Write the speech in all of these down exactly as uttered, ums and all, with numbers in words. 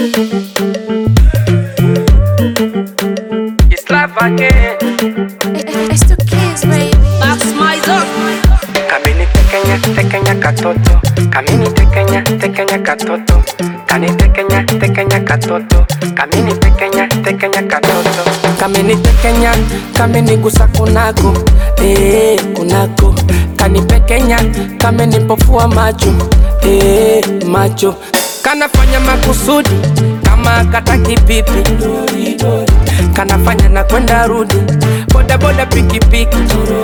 It's life again. It's the kids, baby. That's my dog. Kamini tekenya, tekenya katoto. Kamini tekenya, tekenya katoto. Kani tekenya, tekenya katoto. Kamini tekenya, tekenya katoto. Kamini tekenya, kamini gusa kunako. Eh, kunako. Kani pekenya, kamini pofua macho. Eh, macho. Kanafanya makusudi kama kataki pipi. Kanafanya na kwenda rudi. Boda boda piki piki.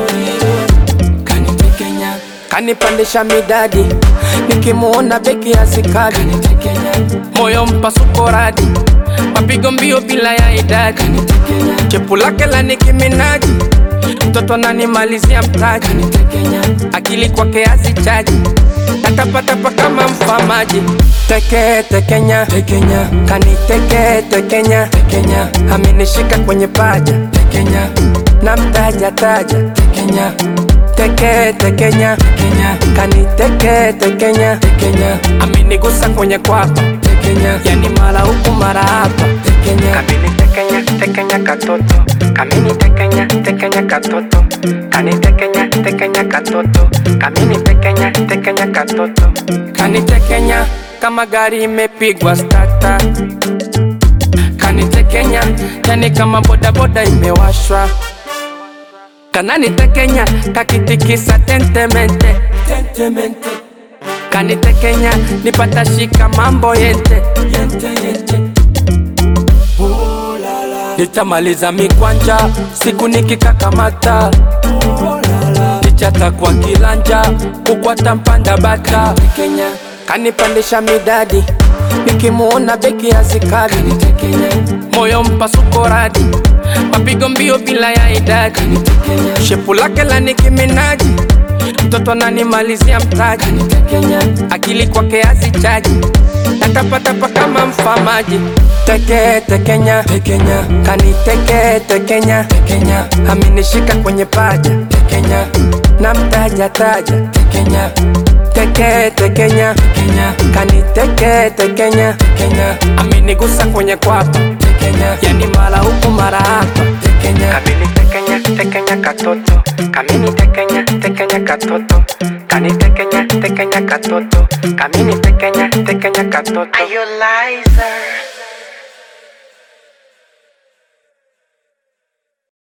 Kanitekenya, kanipandisha midadi. Nikimuona beki ya sikadi. Moyo mpasuko radi. Mapigo mbio bila ya idadi. Chepu lake la Nicki Minaj. Mtoto ananimalizia mtaji. Akili kwake hazichaji. Natapatapa kama mfamaji. Teke tekenya, tekenya. Kani teke tekenya, tekenya. Amenishika kwenye paja, tekenya. Na mtaja taja, tekenya. Teke tekenya, tekenya. Kani teke tekenya, tekenya. Amenigusa kwenye kwapa, tekenya. Yani mara huku mara hapa, tekenya. Kamini tekenya, tekenya katoto. Kamini tekenya, tekenya katoto. Kani tekenya, tekenya katoto. Kamini tekenya, tekenya katoto. Kani tekenya, kama gari imepigwa starter. Kani tekenya, yani kama boda boda imewashwa. Kanani tekenya, kakitikisa tentemente, tentemente. Kani tekenya, nipata shika mambo yente, yente yente. Oh, la, la. Nitamaliza mikwanja, siku nikikakamata. Oh, la, la. Nichata kwa kilanja, kukwata mpanda bata. Kenya, kanipandisha midadi. Nikimuona beki ya sikadi. Moyo mpasuko radi. Mapigo mbio bila ya idadi. Shepu lake la Nicki Minaj. Mtoto ananimalizia mtaji. Akili kwake hazichaji. Natapatapa kama mfamaji. Teke tekenya, tekenya. Kani teke tekenya, tekenya. Amenishika kwenye paja, tekenya. Na mtaja taja, tekenya. Teke tekenya, tekenya. Kani teke tekenya, tekenya. Amenigusa kwenye kwapa, tekenya. Yani mara huku mara hapa, tekenya. Kamini tekenya, tekenya katoto. Kamini tekenya, tekenya katoto. Kani tekenya, tekenya katoto. Kamini tekenya, tekenya katoto. Are you liar?